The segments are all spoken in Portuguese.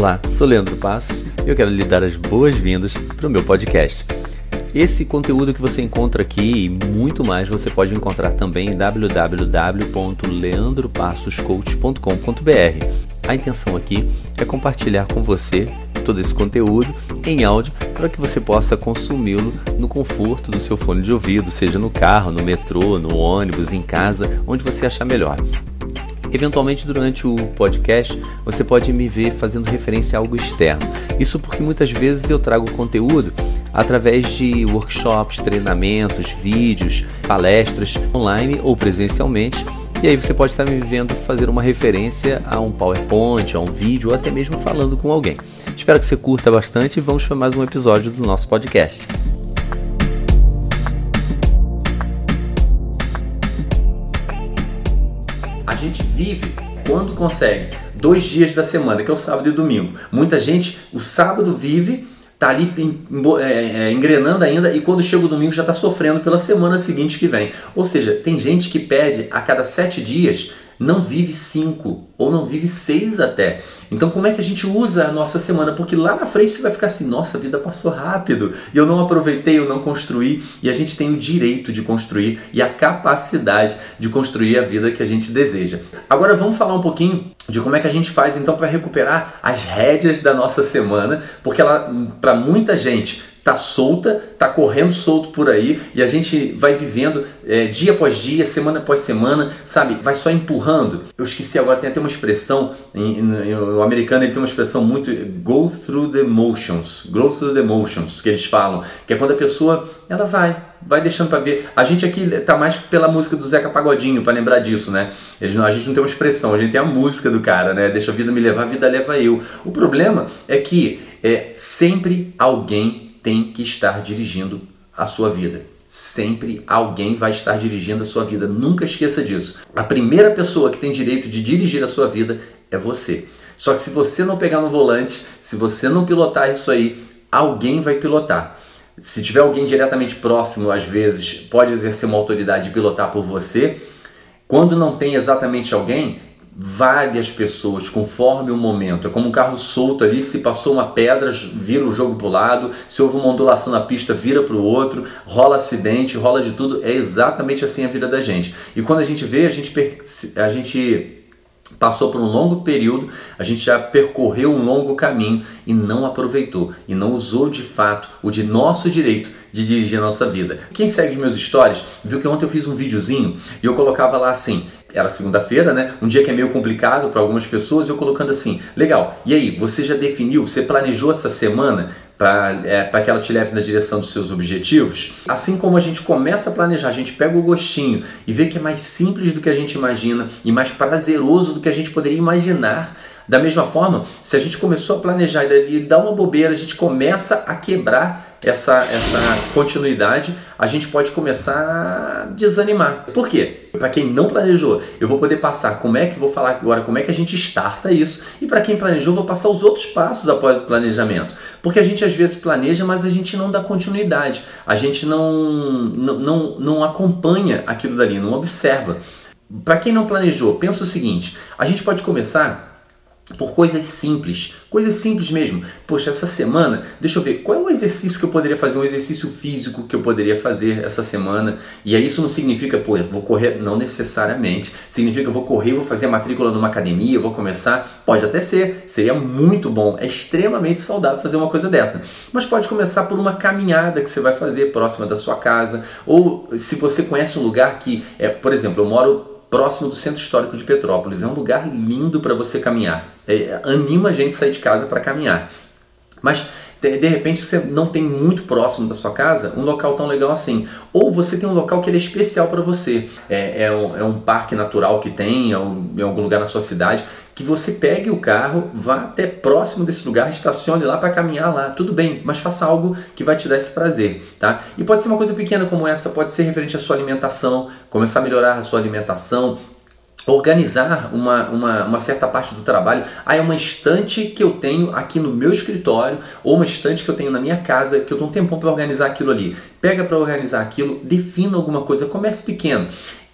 Olá, sou Leandro Passos e eu quero lhe dar as boas-vindas para o meu podcast. Esse conteúdo que você encontra aqui e muito mais você pode encontrar também em www.leandropassoscoach.com.br. A intenção aqui é compartilhar com você todo esse conteúdo em áudio para que você possa consumi-lo no conforto do seu fone de ouvido, seja no carro, no metrô, no ônibus, em casa, onde você achar melhor. Eventualmente, durante o podcast, você pode me ver fazendo referência a algo externo. Isso porque muitas vezes eu trago conteúdo através de workshops, treinamentos, vídeos, palestras, online ou presencialmente. E aí você pode estar me vendo fazer uma referência a um PowerPoint, a um vídeo ou até mesmo falando com alguém. Espero que você curta bastante e vamos para mais um episódio do nosso podcast. A gente vive quando consegue 2 dias da semana, que é o sábado e o domingo. Muita gente, o sábado vive, tá ali engrenando ainda e quando chega o domingo já está sofrendo pela semana seguinte que vem. Ou seja, tem gente que perde a cada 7 dias, não vive 5 ou não vive 6 até. Então como é que a gente usa a nossa semana? Porque lá na frente você vai ficar assim, nossa, a vida passou rápido e eu não aproveitei, eu não construí. E a gente tem o direito de construir e a capacidade de construir a vida que a gente deseja. Agora vamos falar um pouquinho de como é que a gente faz então para recuperar as rédeas da nossa semana, porque ela, para muita gente, tá solta, tá correndo solto por aí e a gente vai vivendo dia após dia, semana após semana, sabe? Vai só empurrando. Eu esqueci agora, tem até uma expressão, o americano ele tem uma expressão muito go through the motions, que eles falam, que é quando a pessoa, ela vai deixando para ver. A gente aqui tá mais pela música do Zeca Pagodinho, para lembrar disso, né? A gente não tem uma expressão, a gente tem a música do cara, né? Deixa a vida me levar, a vida leva eu. O problema é que sempre alguém tem que estar dirigindo a sua vida. Sempre alguém vai estar dirigindo a sua vida. Nunca esqueça disso. A primeira pessoa que tem direito de dirigir a sua vida é você. Só que se você não pegar no volante, se você não pilotar isso aí, alguém vai pilotar. Se tiver alguém diretamente próximo, às vezes, pode exercer uma autoridade de pilotar por você. Quando não tem exatamente alguém, várias pessoas, conforme o momento, é como um carro solto ali, se passou uma pedra, vira o jogo para o lado, se houve uma ondulação na pista, vira para o outro, rola acidente, rola de tudo, é exatamente assim a vida da gente. E quando a gente vê, a gente passou por um longo período, a gente já percorreu um longo caminho e não aproveitou, e não usou de fato o de nosso direito de dirigir a nossa vida. Quem segue os meus stories viu que ontem eu fiz um videozinho e eu colocava lá assim, era segunda-feira, né? Um dia que é meio complicado para algumas pessoas, eu colocando assim, legal, e aí, você já definiu, você planejou essa semana para que ela te leve na direção dos seus objetivos? Assim como a gente começa a planejar, a gente pega o gostinho e vê que é mais simples do que a gente imagina e mais prazeroso do que a gente poderia imaginar. Da mesma forma, se a gente começou a planejar e dá uma bobeira, a gente começa a quebrar essa continuidade, a gente pode começar a desanimar. Por quê? Para quem não planejou, eu vou poder passar vou falar agora como é que a gente starta isso, e para quem planejou, eu vou passar os outros passos após o planejamento. Porque a gente às vezes planeja, mas a gente não dá continuidade, a gente não acompanha aquilo dali, não observa. Para quem não planejou, pensa o seguinte, a gente pode começar por coisas simples mesmo. Poxa, essa semana, deixa eu ver, qual é o exercício que eu poderia fazer, um exercício físico que eu poderia fazer essa semana? E aí isso não significa, eu vou correr, não necessariamente, significa eu vou correr, vou fazer a matrícula numa academia, eu vou começar, pode até ser, seria muito bom, é extremamente saudável fazer uma coisa dessa, mas pode começar por uma caminhada que você vai fazer próxima da sua casa, ou se você conhece um lugar que, por exemplo, eu moro próximo do Centro Histórico de Petrópolis. É um lugar lindo para você caminhar. Anima a gente a sair de casa para caminhar. Mas, de repente, você não tem muito próximo da sua casa um local tão legal assim. Ou você tem um local que ele é especial para você. É um parque natural que tem em algum lugar na sua cidade, que você pegue o carro, vá até próximo desse lugar, estacione lá para caminhar lá, tudo bem, mas faça algo que vai te dar esse prazer, tá? E pode ser uma coisa pequena como essa, pode ser referente à sua alimentação, começar a melhorar a sua alimentação, organizar uma certa parte do trabalho. É uma estante que eu tenho aqui no meu escritório, ou uma estante que eu tenho na minha casa, que eu dou um tempão para organizar aquilo ali. Pega para organizar aquilo, defina alguma coisa, comece pequeno.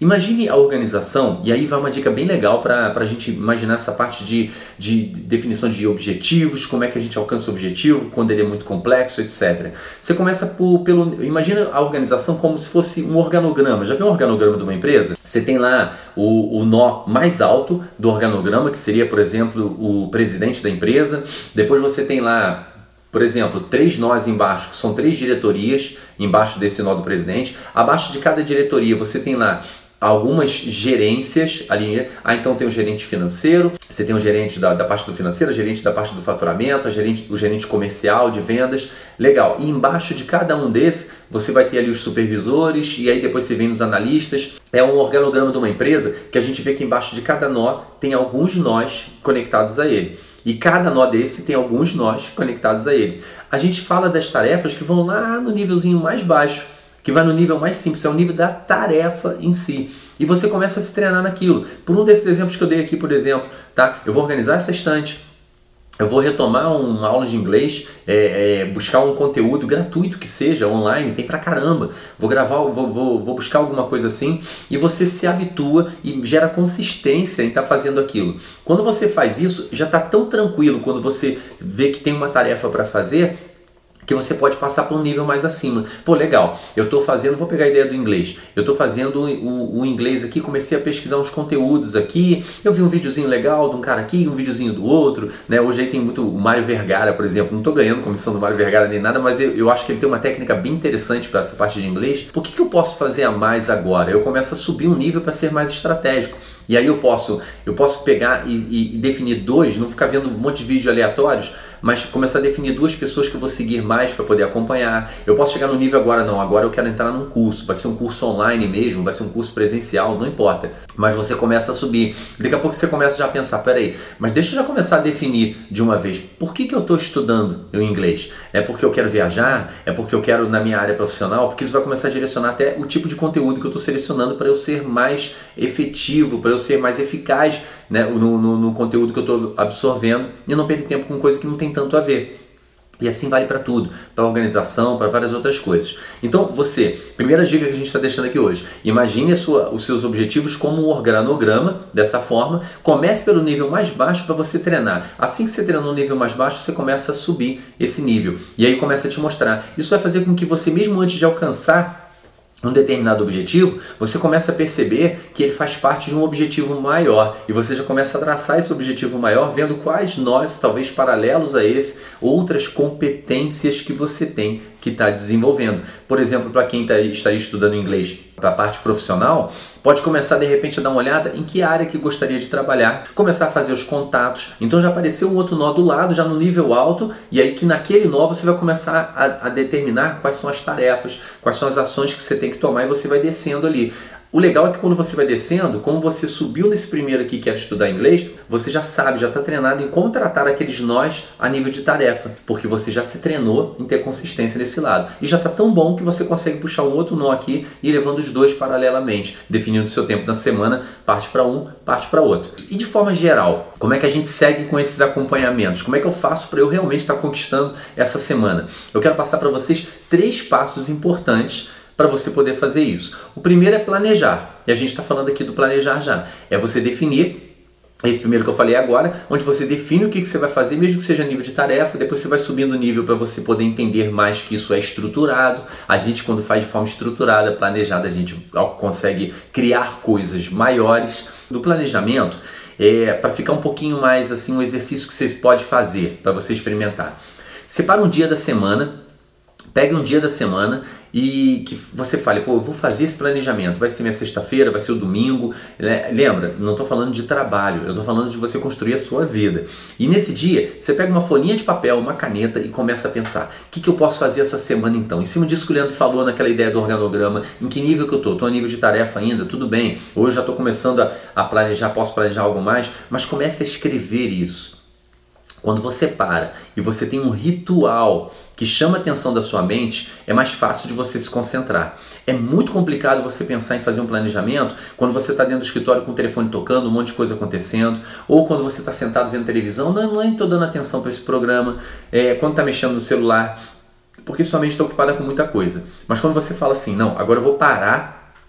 Imagine a organização, e aí vai uma dica bem legal para a gente imaginar essa parte de definição de objetivos, como é que a gente alcança o objetivo, quando ele é muito complexo, etc. Você começa imagina a organização como se fosse um organograma. Já viu um organograma de uma empresa? Você tem lá o nó mais alto do organograma, que seria, por exemplo, o presidente da empresa. Depois você tem lá, por exemplo, 3 nós embaixo, que são 3 diretorias embaixo desse nó do presidente. Abaixo de cada diretoria você tem lá algumas gerências ali. Então tem o gerente financeiro, você tem o gerente da parte do financeiro, o gerente da parte do faturamento, o gerente comercial, de vendas. Legal. E embaixo de cada um desses você vai ter ali os supervisores, e aí depois você vem nos analistas. É um organograma de uma empresa que a gente vê que embaixo de cada nó tem alguns nós conectados a ele. E cada nó desse tem alguns nós conectados a ele. A gente fala das tarefas que vão lá no nívelzinho mais baixo, que vai no nível mais simples, é o nível da tarefa em si. E você começa a se treinar naquilo. Por um desses exemplos que eu dei aqui, por exemplo, tá? Eu vou organizar essa estante, eu vou retomar uma aula de inglês, buscar um conteúdo gratuito que seja, online, tem pra caramba. Vou gravar, vou buscar alguma coisa assim, e você se habitua e gera consistência em estar fazendo aquilo. Quando você faz isso, já está tão tranquilo quando você vê que tem uma tarefa para fazer, que você pode passar para um nível mais acima. Pô, legal, eu estou fazendo, vou pegar a ideia do inglês, eu estou fazendo o inglês aqui, comecei a pesquisar uns conteúdos aqui, eu vi um videozinho legal de um cara aqui, um videozinho do outro, né? Hoje aí tem muito o Mário Vergara, por exemplo, não estou ganhando comissão do Mário Vergara nem nada, mas eu acho que ele tem uma técnica bem interessante para essa parte de inglês. Por que eu posso fazer a mais agora? Eu começo a subir um nível para ser mais estratégico. E aí eu posso pegar e definir 2, não ficar vendo um monte de vídeos aleatórios, mas começar a definir 2 pessoas que eu vou seguir mais para poder acompanhar. Eu posso chegar no nível agora, não, agora eu quero entrar num curso, vai ser um curso online mesmo, vai ser um curso presencial, não importa. Mas você começa a subir. Daqui a pouco você começa já a pensar, peraí, mas deixa eu já começar a definir de uma vez, por que eu estou estudando o inglês? É porque eu quero viajar? É porque eu quero na minha área profissional? Porque isso vai começar a direcionar até o tipo de conteúdo que eu estou selecionando para eu ser mais efetivo, para eu ser mais eficaz, né, no conteúdo que eu estou absorvendo, e não perder tempo com coisa que não tem tanto a ver. E assim vale para tudo, para organização, para várias outras coisas. Então primeira dica que a gente está deixando aqui hoje, imagine os seus objetivos como um organograma, dessa forma, comece pelo nível mais baixo para você treinar. Assim que você treina no nível mais baixo, você começa a subir esse nível, e aí começa a te mostrar. Isso vai fazer com que você, mesmo antes de alcançar um determinado objetivo, você começa a perceber que ele faz parte de um objetivo maior, e você já começa a traçar esse objetivo maior vendo quais nós, talvez paralelos a esse, outras competências que você tem que está desenvolvendo. Por exemplo, para quem está estudando inglês para a parte profissional, pode começar de repente a dar uma olhada em que área que gostaria de trabalhar, começar a fazer os contatos. Então já apareceu um outro nó do lado, já no nível alto, e aí que naquele nó você vai começar a determinar quais são as tarefas, quais são as ações que você tem que tomar, e você vai descendo ali. O legal é que quando você vai descendo, como você subiu nesse primeiro aqui que era estudar inglês, você já sabe, já está treinado em como tratar aqueles nós a nível de tarefa, porque você já se treinou em ter consistência nesse lado. E já está tão bom que você consegue puxar um outro nó aqui e ir levando os 2 paralelamente, definindo o seu tempo na semana, parte para um, parte para outro. E de forma geral, como é que a gente segue com esses acompanhamentos? Como é que eu faço para eu realmente estar conquistando essa semana? Eu quero passar para vocês 3 passos importantes para você poder fazer isso. O primeiro é planejar, e a gente está falando aqui do planejar já. É você definir, esse primeiro que eu falei agora, onde você define o que você vai fazer, mesmo que seja nível de tarefa, depois você vai subindo o nível para você poder entender mais que isso é estruturado. A gente, quando faz de forma estruturada, planejada, a gente consegue criar coisas maiores. Do planejamento, para ficar um pouquinho mais assim, um exercício que você pode fazer, para você experimentar. Separa um dia da semana, pegue um dia da semana e que você fale, pô, eu vou fazer esse planejamento, vai ser minha sexta-feira, vai ser o domingo. Lembra, não estou falando de trabalho, eu estou falando de você construir a sua vida. E nesse dia, você pega uma folhinha de papel, uma caneta e começa a pensar, o que eu posso fazer essa semana então? Em cima disso que o Leandro falou naquela ideia do organograma, em que nível que eu estou? Estou a nível de tarefa ainda, tudo bem. Hoje já estou começando a planejar, posso planejar algo mais, mas comece a escrever isso. Quando você para e você tem um ritual que chama a atenção da sua mente, é mais fácil de você se concentrar. É muito complicado você pensar em fazer um planejamento quando você está dentro do escritório com o telefone tocando, um monte de coisa acontecendo, ou quando você está sentado vendo televisão, não estou dando atenção para esse programa, quando está mexendo no celular, porque sua mente está ocupada com muita coisa. Mas quando você fala assim, não, agora eu vou parar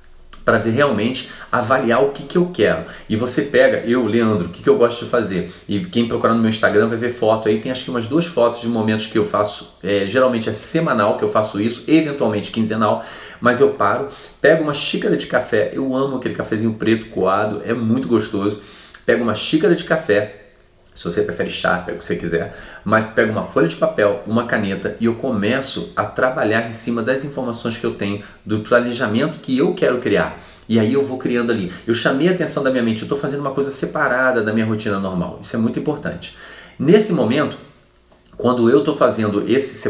para ver realmente avaliar o que eu quero. E você pega, eu, Leandro, o que eu gosto de fazer? E quem procurar no meu Instagram vai ver foto aí, tem acho que umas 2 fotos de momentos que eu faço, geralmente é semanal que eu faço isso, eventualmente quinzenal, mas eu pego uma xícara de café, eu amo aquele cafezinho preto coado, é muito gostoso, pego uma xícara de café, se você prefere chá, pega o que você quiser, mas pego uma folha de papel, uma caneta e eu começo a trabalhar em cima das informações que eu tenho, do planejamento que eu quero criar. E aí eu vou criando ali. Eu chamei a atenção da minha mente, eu estou fazendo uma coisa separada da minha rotina normal. Isso é muito importante. Nesse momento, quando eu estou fazendo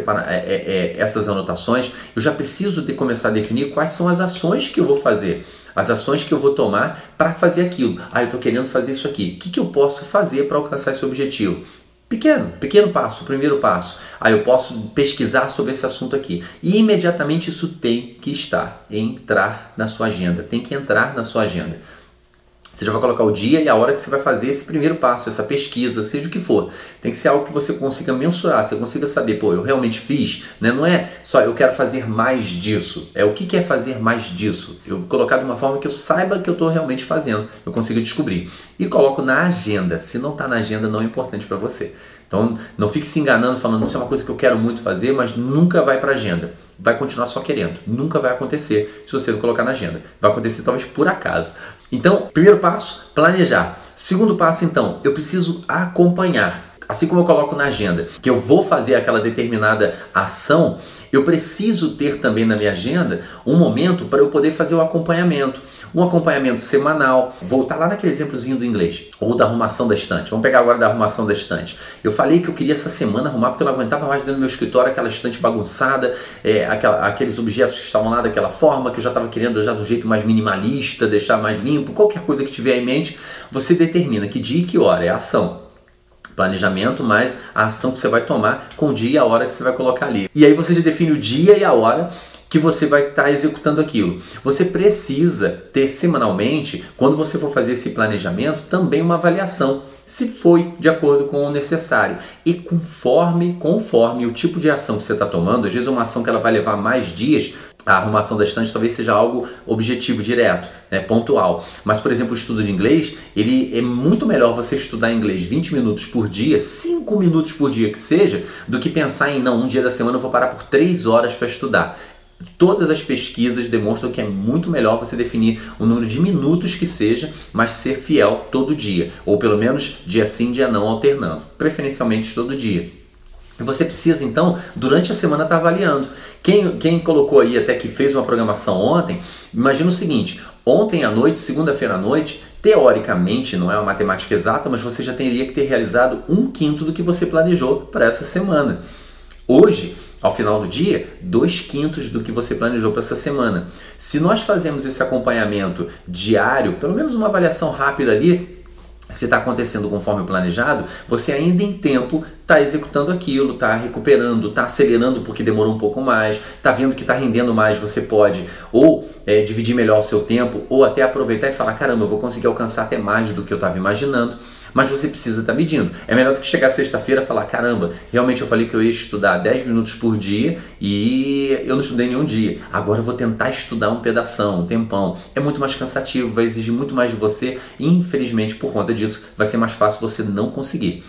essas anotações, eu já preciso de começar a definir quais são as ações que eu vou fazer. As ações que eu vou tomar para fazer aquilo. Eu estou querendo fazer isso aqui. O que eu posso fazer para alcançar esse objetivo? Pequeno passo, o primeiro passo. Eu posso pesquisar sobre esse assunto aqui. E imediatamente isso tem que entrar na sua agenda. Tem que entrar na sua agenda. Você já vai colocar o dia e a hora que você vai fazer esse primeiro passo, essa pesquisa, seja o que for. Tem que ser algo que você consiga mensurar, você consiga saber, eu realmente fiz, né? Não é só eu quero fazer mais disso, é o que é fazer mais disso. Eu colocar de uma forma que eu saiba que eu estou realmente fazendo, eu consigo descobrir. E coloco na agenda, se não está na agenda não é importante para você. Então não fique se enganando falando isso é uma coisa que eu quero muito fazer, mas nunca vai para a agenda. Vai continuar só querendo. Nunca vai acontecer se você não colocar na agenda. Vai acontecer talvez por acaso. Então, primeiro passo, planejar. Segundo passo, então, eu preciso acompanhar. Assim como eu coloco na agenda que eu vou fazer aquela determinada ação, eu preciso ter também na minha agenda um momento para eu poder fazer o acompanhamento. Um acompanhamento semanal. Voltar lá naquele exemplozinho do inglês. Ou da arrumação da estante. Vamos pegar agora da arrumação da estante. Eu falei que eu queria essa semana arrumar porque eu não aguentava mais dentro do meu escritório aquela estante bagunçada, aqueles objetos que estavam lá daquela forma, que eu já estava querendo já do jeito mais minimalista, deixar mais limpo, qualquer coisa que tiver em mente, você determina que dia e que hora é a ação. Planejamento mais a ação que você vai tomar com o dia e a hora que você vai colocar ali. E aí você já define o dia e a hora que você vai estar executando aquilo. Você precisa ter semanalmente, quando você for fazer esse planejamento, também uma avaliação, se foi de acordo com o necessário. E conforme o tipo de ação que você está tomando, às vezes uma ação que ela vai levar mais dias, a arrumação da estante talvez seja algo objetivo, direto, né, pontual. Mas, por exemplo, o estudo de inglês, ele é muito melhor você estudar inglês 20 minutos por dia, 5 minutos por dia que seja, do que pensar em, um dia da semana eu vou parar por 3 horas para estudar. Todas as pesquisas demonstram que é muito melhor você definir o número de minutos que seja, mas ser fiel todo dia. Ou pelo menos dia sim, dia não, alternando. Preferencialmente todo dia. E você precisa então, durante a semana, estar avaliando. Quem colocou aí até que fez uma programação ontem, imagina o seguinte, ontem à noite, segunda-feira à noite, teoricamente, não é uma matemática exata, mas você já teria que ter realizado 1/5 do que você planejou para essa semana. Hoje, ao final do dia, 2/5 do que você planejou para essa semana. Se nós fazemos esse acompanhamento diário, pelo menos uma avaliação rápida ali, se está acontecendo conforme o planejado, você ainda em tempo está executando aquilo, está recuperando, está acelerando porque demorou um pouco mais, está vendo que está rendendo mais, você pode ou dividir melhor o seu tempo, ou até aproveitar e falar, caramba, eu vou conseguir alcançar até mais do que eu estava imaginando. Mas você precisa estar medindo. É melhor do que chegar sexta-feira e falar, caramba, realmente eu falei que eu ia estudar 10 minutos por dia e eu não estudei nenhum dia. Agora eu vou tentar estudar um pedação, um tempão. É muito mais cansativo, vai exigir muito mais de você e infelizmente por conta disso vai ser mais fácil você não conseguir.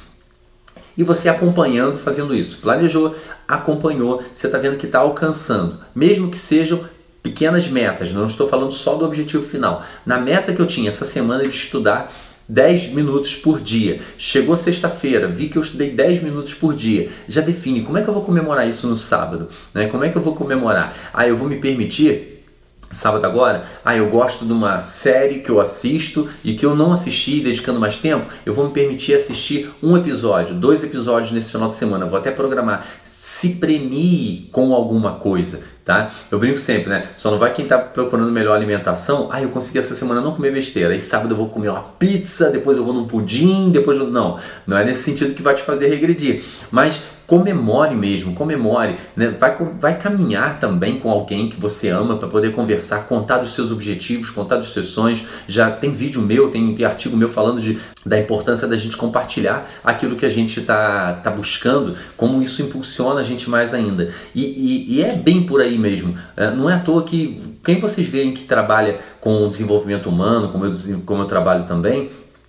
E você acompanhando, fazendo isso. Planejou, acompanhou, você está vendo que está alcançando. Mesmo que sejam pequenas metas, não estou falando só do objetivo final. Na meta que eu tinha essa semana de estudar 10 minutos por dia. Chegou sexta-feira, vi que eu estudei 10 minutos por dia. Já define como é que eu vou comemorar isso no sábado, né? Como é que eu vou comemorar? Eu vou me permitir sábado agora, eu gosto de uma série que eu assisto e que eu não assisti dedicando mais tempo, eu vou me permitir assistir 1 episódio, 2 episódios nesse final de semana, vou até programar. Se premie com alguma coisa, tá? Eu brinco sempre, né? Só não vai quem tá procurando melhor alimentação, eu consegui essa semana não comer besteira, aí sábado eu vou comer uma pizza, depois eu vou num pudim, depois eu... Não é nesse sentido que vai te fazer regredir, mas comemore mesmo, comemore, né? Vai caminhar também com alguém que você ama para poder conversar, contar dos seus objetivos, contar dos seus sonhos. Já tem vídeo meu, tem artigo meu falando da importância da gente compartilhar aquilo que a gente tá buscando, como isso impulsiona a gente mais ainda. E é bem por aí mesmo. Não é à toa que quem vocês verem que trabalha com desenvolvimento humano, como eu trabalho também,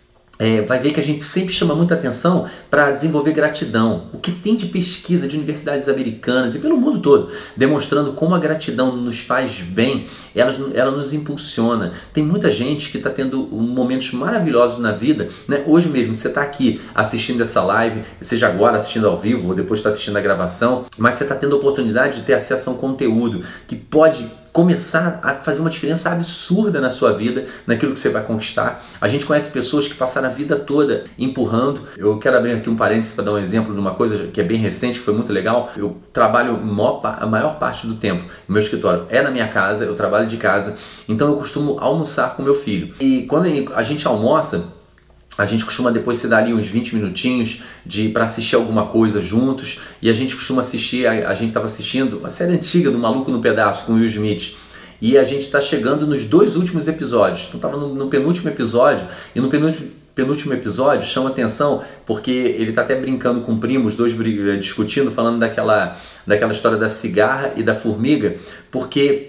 vai ver que a gente sempre chama muita atenção para desenvolver gratidão. O que tem de pesquisa de universidades americanas e pelo mundo todo, demonstrando como a gratidão nos faz bem, ela nos impulsiona. Tem muita gente que está tendo momentos maravilhosos na vida, né? Hoje mesmo você está aqui assistindo essa live, seja agora assistindo ao vivo ou depois está assistindo a gravação, mas você está tendo a oportunidade de ter acesso a um conteúdo que pode começar a fazer uma diferença absurda na sua vida, naquilo que você vai conquistar. A gente conhece pessoas que passaram a vida toda empurrando. Eu quero abrir aqui um parênteses para dar um exemplo de uma coisa que é bem recente, que foi muito legal. Eu trabalho a maior parte do tempo no meu escritório é na minha casa, eu trabalho de casa, então eu costumo almoçar com meu filho. E quando a gente almoça, a gente costuma depois se dar ali uns 20 minutinhos para assistir alguma coisa juntos, e a gente costuma assistir, a gente estava assistindo uma série antiga do Maluco no Pedaço com o Will Smith, e a gente está chegando nos 2 últimos episódios. Então estava no penúltimo episódio, e no penúltimo episódio chama atenção porque ele está até brincando com o primo, os dois discutindo, falando daquela história da cigarra e da formiga, porque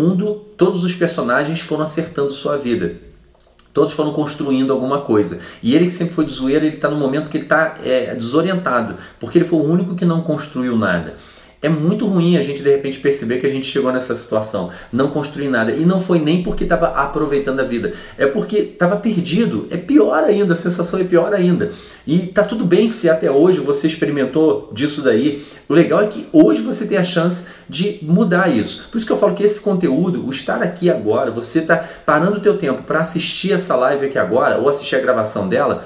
todos os personagens foram acertando sua vida. Todos foram construindo alguma coisa. E ele, que sempre foi de zoeira, ele está no momento que ele está desorientado, porque ele foi o único que não construiu nada. É muito ruim a gente de repente perceber que a gente chegou nessa situação, não construir nada. E não foi nem porque estava aproveitando a vida, é porque estava perdido. É pior ainda, a sensação é pior ainda. E tá tudo bem se até hoje você experimentou disso daí. O legal é que hoje você tem a chance de mudar isso. Por isso que eu falo que esse conteúdo, o estar aqui agora, você tá parando o teu tempo para assistir essa live aqui agora, ou assistir a gravação dela,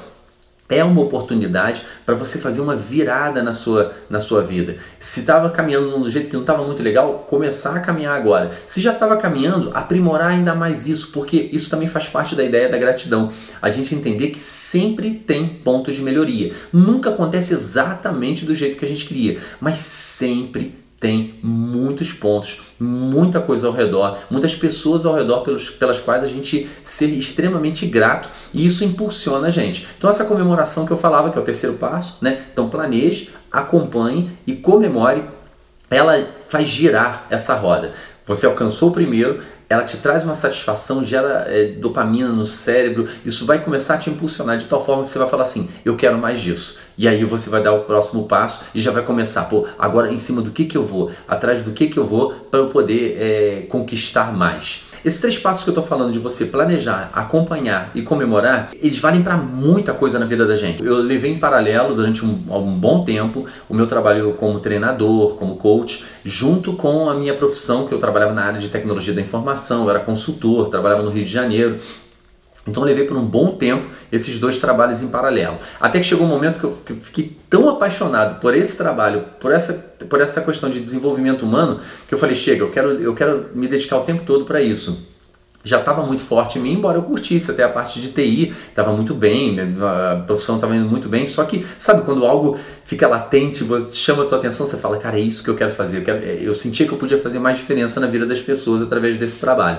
é uma oportunidade para você fazer uma virada na sua vida. Se estava caminhando de um jeito que não estava muito legal, começar a caminhar agora. Se já estava caminhando, aprimorar ainda mais isso, porque isso também faz parte da ideia da gratidão. A gente entender que sempre tem pontos de melhoria. Nunca acontece exatamente do jeito que a gente queria, mas sempre tem muitos pontos, muita coisa ao redor, muitas pessoas ao redor pelas quais a gente ser extremamente grato, e isso impulsiona a gente. Então essa comemoração que eu falava, que é o terceiro passo, né? Então planeje, acompanhe e comemore, ela faz girar essa roda. Você alcançou o primeiro, ela te traz uma satisfação, gera dopamina no cérebro, isso vai começar a te impulsionar de tal forma que você vai falar assim, eu quero mais disso. E aí você vai dar o próximo passo e já vai começar, agora em cima do que eu vou, atrás do que eu vou para eu poder conquistar mais. Esses 3 passos que eu estou falando de você planejar, acompanhar e comemorar, eles valem para muita coisa na vida da gente. Eu levei em paralelo durante um bom tempo o meu trabalho como treinador, como coach, junto com a minha profissão, que eu trabalhava na área de tecnologia da informação, eu era consultor, trabalhava no Rio de Janeiro. Então eu levei por um bom tempo esses 2 trabalhos em paralelo. Até que chegou um momento que eu fiquei tão apaixonado por esse trabalho, por essa questão de desenvolvimento humano, que eu falei, chega, eu quero me dedicar o tempo todo para isso. Já estava muito forte em mim, embora eu curtisse até a parte de TI, estava muito bem, a profissão estava indo muito bem, só que, sabe, quando algo fica latente, chama a tua atenção, você fala, cara, é isso que eu quero fazer, eu sentia que eu podia fazer mais diferença na vida das pessoas através desse trabalho.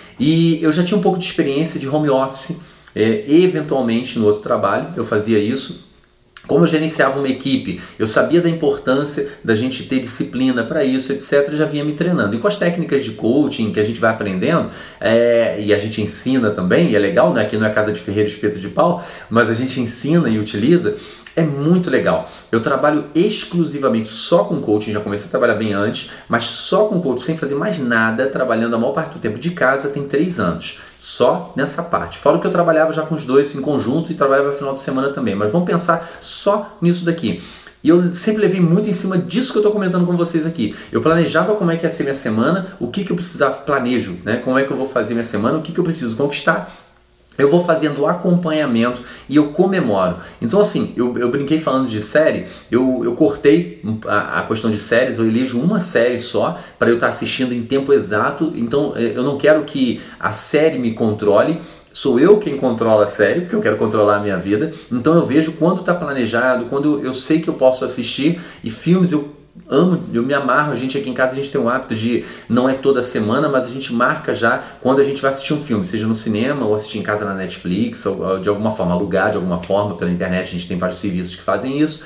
E eu já tinha um pouco de experiência de home office, eventualmente no outro trabalho eu fazia isso. Como eu gerenciava uma equipe, eu sabia da importância da gente ter disciplina para isso, etc. Já vinha me treinando. E com as técnicas de coaching que a gente vai aprendendo, e a gente ensina também, e é legal, né? Aqui não é casa de ferreiro espeto de pau, mas a gente ensina e utiliza, é muito legal. Eu trabalho exclusivamente só com coaching, já comecei a trabalhar bem antes, mas só com coaching, sem fazer mais nada, trabalhando a maior parte do tempo de casa, tem 3 anos. Só nessa parte. Fora que eu trabalhava já com os 2 em conjunto e trabalhava no final de semana também. Mas vamos pensar só nisso daqui. E eu sempre levei muito em cima disso que eu estou comentando com vocês aqui. Eu planejava como é que ia ser minha semana, o que eu precisava, planejo, né? Como é que eu vou fazer minha semana, o que eu preciso conquistar. eu vou fazendo o acompanhamento e eu comemoro. Então assim, eu brinquei falando de série, eu cortei a questão de séries, eu elejo uma série só para eu estar assistindo em tempo exato. Então eu não quero que a série me controle, sou eu quem controla a série, porque eu quero controlar a minha vida. Então eu vejo quando está planejado, quando eu sei que eu posso assistir. E filmes eu amo, eu me amarro. A gente aqui em casa, a gente tem um hábito de, não é toda semana, mas a gente marca já quando a gente vai assistir um filme, seja no cinema ou assistir em casa na Netflix, ou de alguma forma, alugar de alguma forma pela internet. A gente tem vários serviços que fazem isso.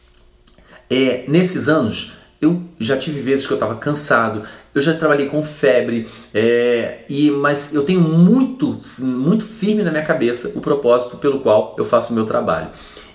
Nesses anos, eu já tive vezes que eu estava cansado, eu já trabalhei com febre, mas eu tenho muito firme na minha cabeça o propósito pelo qual eu faço o meu trabalho.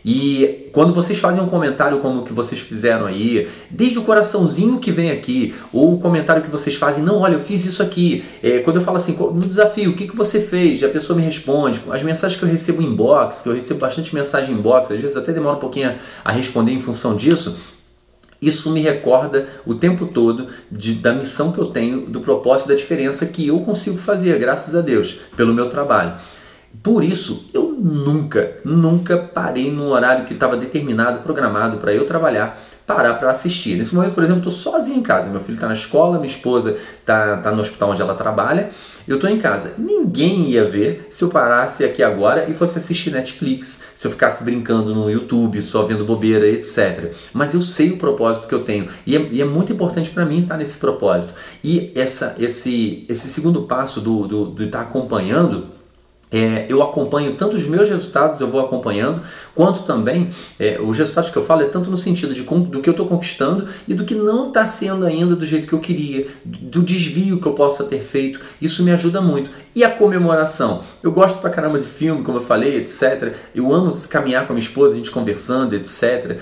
E quando vocês fazem um comentário como o que vocês fizeram aí, desde o coraçãozinho que vem aqui, ou o comentário que vocês fazem, não, olha, eu fiz isso aqui. Quando eu falo assim, no desafio, o que você fez? E a pessoa me responde. As mensagens que eu recebo em inbox, que eu recebo bastante mensagem em inbox, às vezes até demora um pouquinho a responder em função disso. Isso me recorda o tempo todo da missão que eu tenho, do propósito, da diferença que eu consigo fazer, graças a Deus, pelo meu trabalho. Por isso, eu nunca parei num horário que estava determinado, programado para eu trabalhar, parar para assistir. Nesse momento, por exemplo, estou sozinho em casa. Meu filho está na escola, minha esposa está no hospital onde ela trabalha. Eu estou em casa. Ninguém ia ver se eu parasse aqui agora e fosse assistir Netflix, se eu ficasse brincando no YouTube, só vendo bobeira, etc. Mas eu sei o propósito que eu tenho e é muito importante para mim estar nesse propósito. E esse segundo passo do estar acompanhando, eu acompanho tanto os meus resultados, eu vou acompanhando, quanto também os resultados que eu falo é tanto no sentido do que eu estou conquistando e do que não está sendo ainda do jeito que eu queria, do desvio que eu possa ter feito. Isso me ajuda muito. E a comemoração? Eu gosto pra caramba de filme, como eu falei, etc. Eu amo caminhar com a minha esposa, a gente conversando, etc.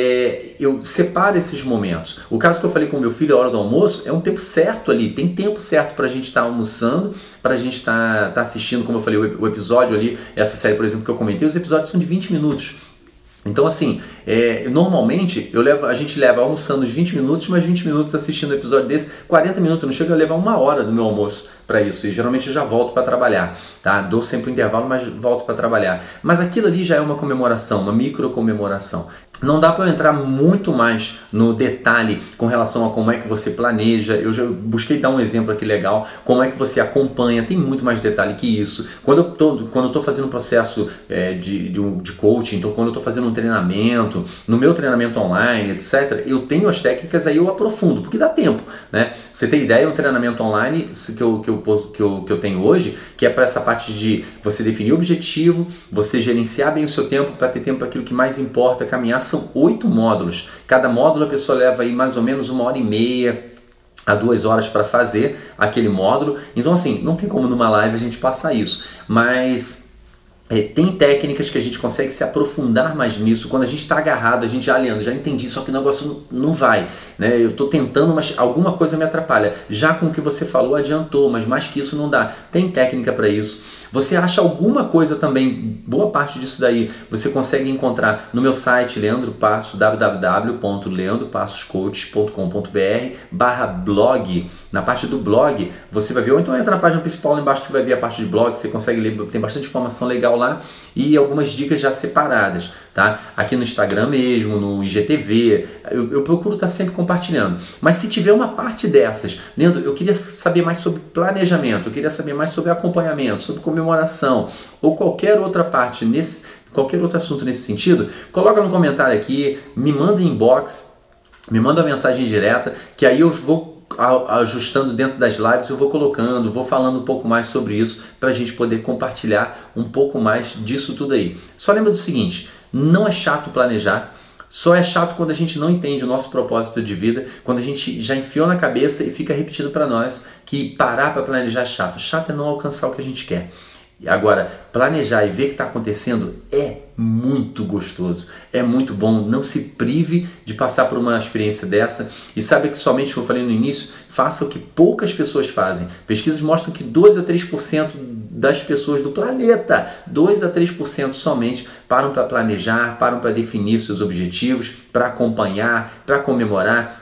Eu separo esses momentos. O caso que eu falei com o meu filho, a hora do almoço, é um tempo certo ali. Tem tempo certo pra gente estar almoçando, pra gente estar assistindo, como eu falei, o episódio ali, essa série, por exemplo, que eu comentei, os episódios são de 20 minutos. Então assim, normalmente a gente leva almoçando uns 20 minutos, mais 20 minutos assistindo um episódio desse, 40 minutos, eu não chego a levar uma hora do meu almoço para isso, e geralmente eu já volto para trabalhar, tá? Dou sempre um intervalo, mas volto para trabalhar. Mas aquilo ali já é uma comemoração, uma micro comemoração. Não dá para eu entrar muito mais no detalhe com relação a como é que você planeja. Eu já busquei dar um exemplo aqui legal, como é que você acompanha, tem muito mais detalhe que isso. Quando eu estou fazendo um processo de coaching, então quando eu estou fazendo um treinamento, no meu treinamento online, etc., eu tenho as técnicas, aí eu aprofundo, porque dá tempo, né? Você tem ideia, um treinamento online que eu tenho hoje, que é para essa parte de você definir o objetivo, você gerenciar bem o seu tempo para ter tempo para aquilo que mais importa, caminhar. São 8 módulos. Cada módulo a pessoa leva aí mais ou menos 1h30 a 2 horas para fazer aquele módulo. Então assim, não tem como numa live a gente passar isso. Mas tem técnicas que a gente consegue se aprofundar mais nisso. Quando a gente está agarrado, a gente já, Leandro, já entendi, só que o negócio não vai, né? Eu estou tentando, mas alguma coisa me atrapalha. Já com o que você falou, adiantou, mas mais que isso não dá. Tem técnica para isso. Você acha alguma coisa também, boa parte disso daí, você consegue encontrar no meu site, Leandro Passos, www.leandropassos.coach.com.br/blog. Na parte do blog, você vai ver, ou então entra na página principal, lá embaixo você vai ver a parte de blog, você consegue ler, tem bastante informação legal lá e algumas dicas já separadas, tá? Aqui no Instagram mesmo, no IGTV, eu procuro estar sempre compartilhando. Mas se tiver uma parte dessas, Leandro, eu queria saber mais sobre planejamento, eu queria saber mais sobre acompanhamento, sobre comemoração, ou qualquer outra parte, qualquer outro assunto nesse sentido, coloca no comentário aqui, me manda inbox, me manda uma mensagem direta, que aí eu vou ajustando dentro das lives, eu vou colocando, vou falando um pouco mais sobre isso para a gente poder compartilhar um pouco mais disso tudo aí. Só lembra do seguinte, não é chato planejar, só é chato quando a gente não entende o nosso propósito de vida, quando a gente já enfiou na cabeça e fica repetindo para nós que parar para planejar é chato. Chato é não alcançar o que a gente quer. Agora, planejar e ver o que está acontecendo é muito gostoso, é muito bom. Não se prive de passar por uma experiência dessa e saiba que somente, como eu falei no início, faça o que poucas pessoas fazem. Pesquisas mostram que 2 a 3% das pessoas do planeta, 2 a 3% somente, param para planejar, param para definir seus objetivos, para acompanhar, para comemorar.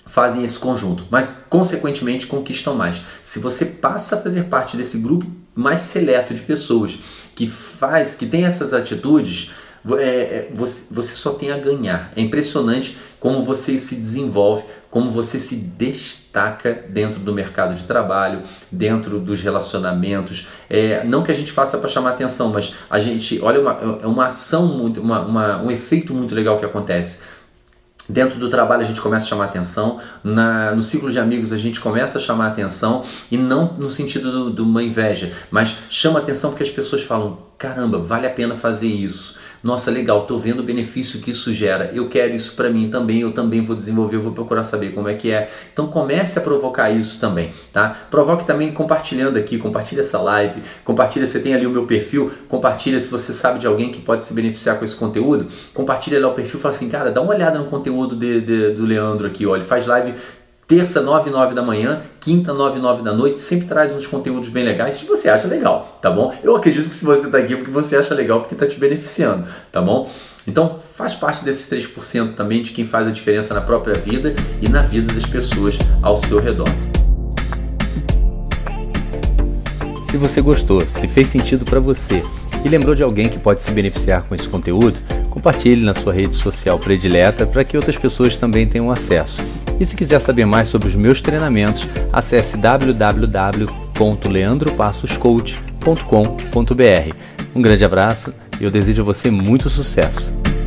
fazem esse conjunto, mas consequentemente conquistam mais. Se você passa a fazer parte desse grupo mais seleto de pessoas que tem essas atitudes, você só tem a ganhar. É impressionante como você se desenvolve, como você se destaca dentro do mercado de trabalho, dentro dos relacionamentos. Não que a gente faça para chamar atenção, mas a gente, olha, uma ação, um efeito muito legal que acontece. Dentro do trabalho a gente começa a chamar atenção, no ciclo de amigos a gente começa a chamar atenção, e não no sentido de uma inveja, mas chama atenção porque as pessoas falam, caramba, vale a pena fazer isso. Nossa, legal, estou vendo o benefício que isso gera, eu quero isso para mim também, eu também vou desenvolver, eu vou procurar saber como é que é. Então comece a provocar isso também, tá? Provoque também compartilhando aqui, compartilha essa live, compartilha, você tem ali o meu perfil, compartilha se você sabe de alguém que pode se beneficiar com esse conteúdo, compartilha lá o perfil, fala assim, cara, dá uma olhada no conteúdo do Leandro aqui, ó, ele faz live terça, 9 da manhã, quinta, 9 da noite, sempre traz uns conteúdos bem legais, se você acha legal, tá bom? Eu acredito que se você está aqui é porque você acha legal, porque está te beneficiando, tá bom? Então faz parte desses 3% também de quem faz a diferença na própria vida e na vida das pessoas ao seu redor. Se você gostou, se fez sentido para você e lembrou de alguém que pode se beneficiar com esse conteúdo, compartilhe na sua rede social predileta para que outras pessoas também tenham acesso. E se quiser saber mais sobre os meus treinamentos, acesse www.leandropassoscoach.com.br. Um grande abraço e eu desejo a você muito sucesso.